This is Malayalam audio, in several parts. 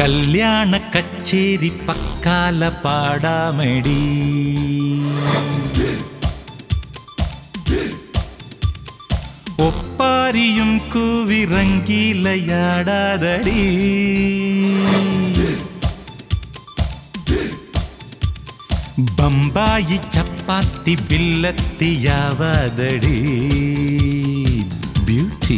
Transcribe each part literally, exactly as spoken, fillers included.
കല്യാണ കച്ചേരി പക്കാല പാടാമടി. ഒപ്പാരിയും കൂവിറങ്കിലയാടാതടി. ബമ്പായി ചപ്പാത്തി ബില്ലത്തിയാവാതടി. ബ്യൂട്ടി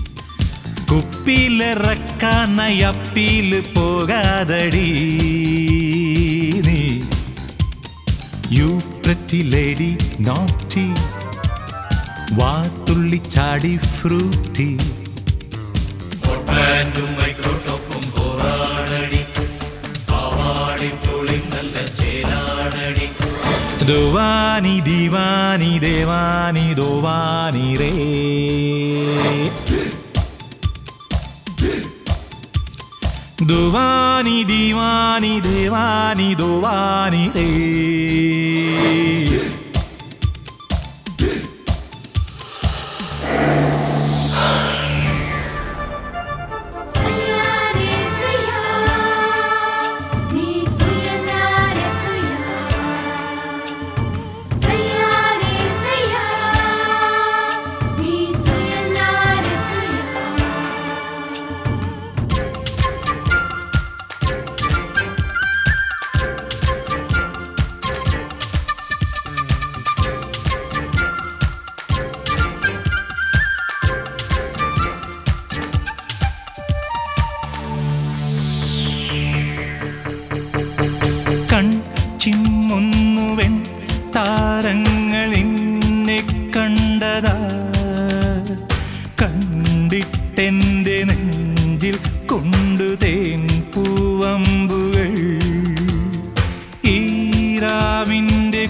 കുപ്പിയിലിറക്കാനായി അപ്പീല് പോകാതടി. നീ യു പ്രറ്റി ലേഡി നോട്ടി വാത്തുള്ളി ചാടി ഫ്രൂട്ടി. ദോവാനി ദീവാനി ദേവാനി ദോവാനി രേ. ദോവാനി ദീവാനി ദേവാനി ദോവാനി രേ. ചിമ്മുന്നുവൻ താരങ്ങളിന്നെ കണ്ടതാ. കണ്ടിട്ടെൻ്റെ നെഞ്ചിൽ കൊണ്ടു തേൻ പൂവമ്പുകൾ. ഈരാവിൻ്റെ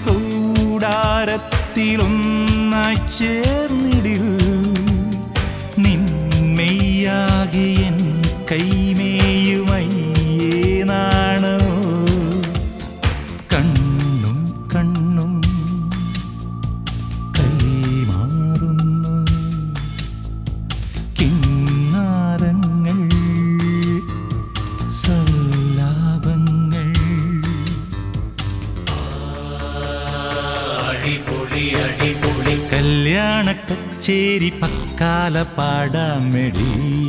കൂടാരത്തിലൊന്നായി ചേർന്നിടിൽ. നിന്മയാകെ എൻ കൈമേയുമയ്യേ നാണോ. കണ്ണും കണ്ണും കൈമാറുന്നു കിന്നാരങ്ങൾ സല്ലാപങ്ങൾ. അടിപൊളി അടിപൊളി കല്യാണ കച്ചേരി പക്കാല പാടാമടി.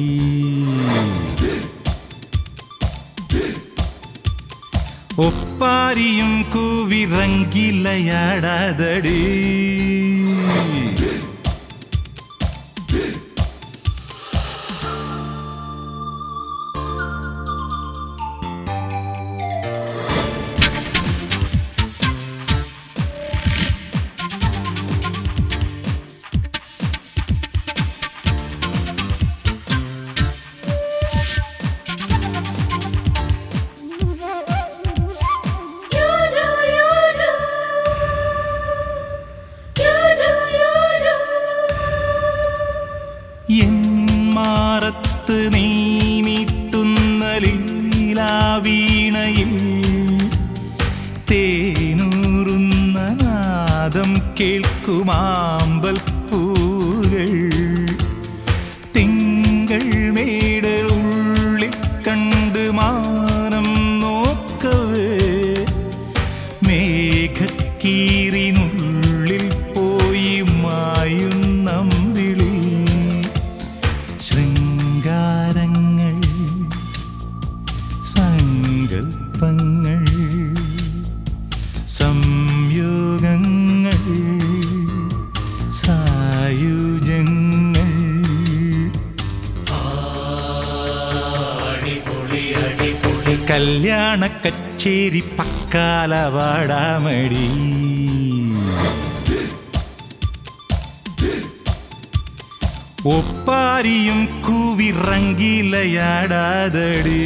ഒപ്പാരിയും കൂവിറങ്കിലയാടാതടി. എൻ മാറത്ത് നീ മീട്ടുന്ന ലീലാവീണയിൽ തേനൂറുന്ന നാദം കേൾക്കുമാമ്പൽ പൂകൾ. തിങ്കൾ മേടലുള്ളിൽ കണ്ട് മാനം നോക്കവേ മേഘക്കീറിനുള്ളിൽ പോയി മായുന്നമ്പിളി. ശൃംഗാരങ്ങൾ സങ്കൽപ്പങ്ങൾ സംയോഗങ്ങൾ സായുജ്യങ്ങൾ. അടിപൊളി അടിപൊളി കല്യാണ കച്ചേരി പക്കാല പാടാമടി. ഒപ്പാരിയും കൂവിറങ്കിലയാടാതടി.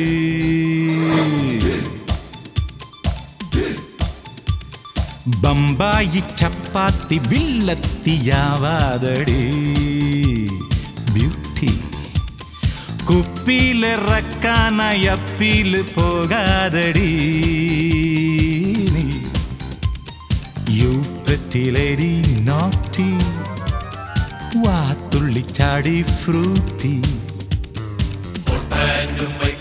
ബമ്പായി ചപ്പാത്തി ബില്ലത്തിയാവാതടി. ബ്യൂട്ടി കുപ്പിയിലിറക്കാനായി അപ്പീല് പോകാതടി. യു പ്രറ്റി ലേഡി നോട്ടി വാത്തുള്ളി ചാടി ഫ്രൂട്ടി.